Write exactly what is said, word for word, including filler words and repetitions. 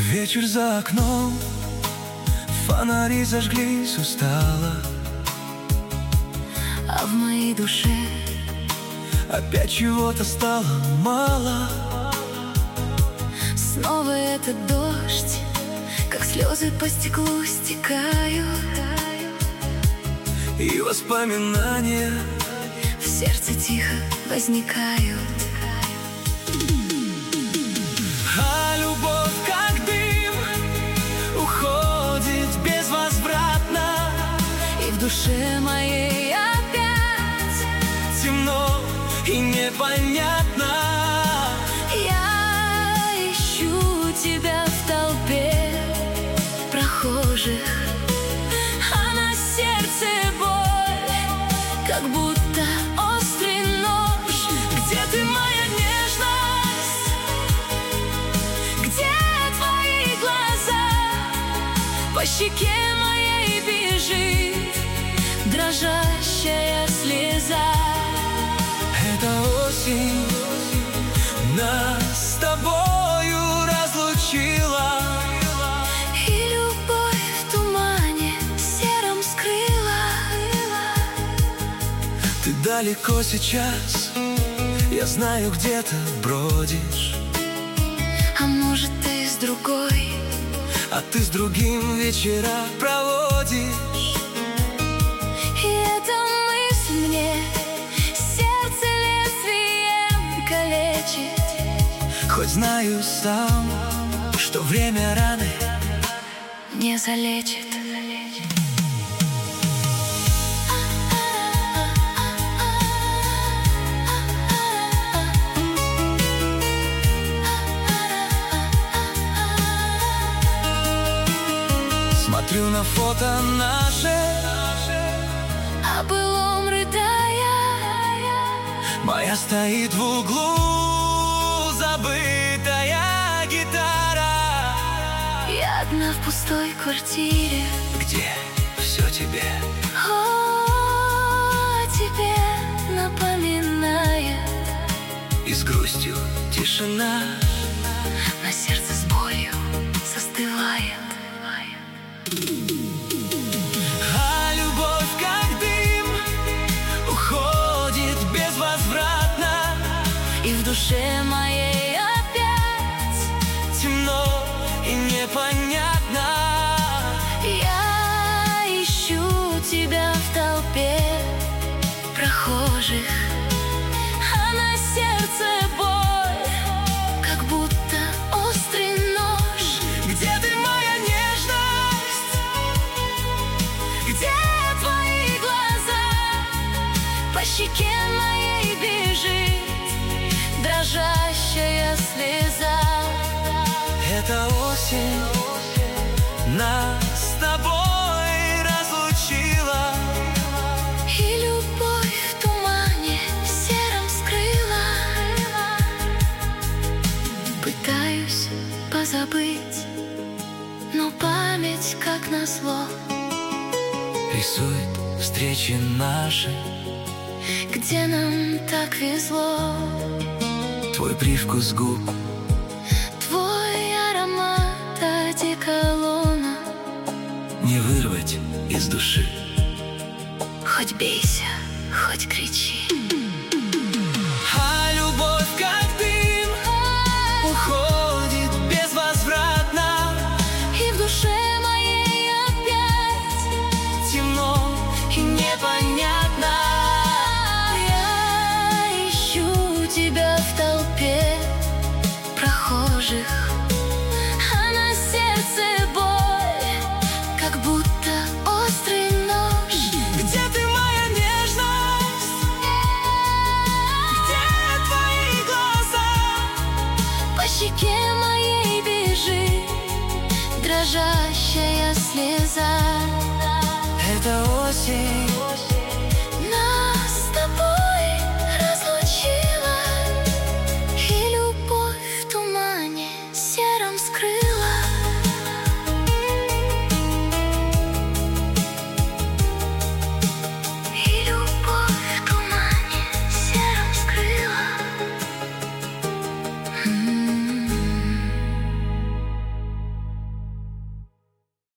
Вечер за окном, фонари зажглись устало, а в моей душе опять чего-то стало мало. Снова этот дождь, как слезы по стеклу стекают, и воспоминания в сердце тихо возникают. А любовь, как дым, уходит безвозвратно, и в душе моей опять темно и непонятно. Я ищу тебя в толпе прохожих, а на сердце боль, как будто острый нож. Где ты, моя нежность? Где твои глаза? По щеке моей бежит дрожащая слеза. Эта осень нас с тобою разлучила, И любовь в тумане сером скрыла. ты далеко сейчас, я знаю, где-то бродишь, А может, ты с другой? а ты с другим вечера проводишь. И эта мысль мне сердце лезвием калечит. Хоть знаю сам, что время раны Не залечит. Смотрю на фото наше, О былом рыдая, моя стоит в углу, забытая гитара. я одна в пустой квартире. Где все тебе, О, тебе напоминает. и с грустью тишина. На сердце с болью застывает. А любовь, как дым, уходит безвозвратно, И в душе моей опять темно и непонятно. я ищу тебя в толпе прохожих, а на сердце боль, как будто острый нож. Где ты, моя нежность? Где твои глаза? По щеке моей бежит дрожащая слеза. Эта осень нас с тобой разлучила, И любовь в тумане сером скрыла. Пытаюсь позабыть, но память, как назло, рисует встречи наши, где нам так везло. твой привкус губ, Твой аромат одеколона, не вырвать из души. хоть бейся, хоть кричи. А любовь, как дым, уходит безвозвратно, И в душе моей опять темно и непонятно. я ищу тебя в толпе прохожих, а на сердце боль, как будто острый нож. Где ты, моя нежность? Где твои глаза? По щеке моей бежит дрожащая слеза. Это осень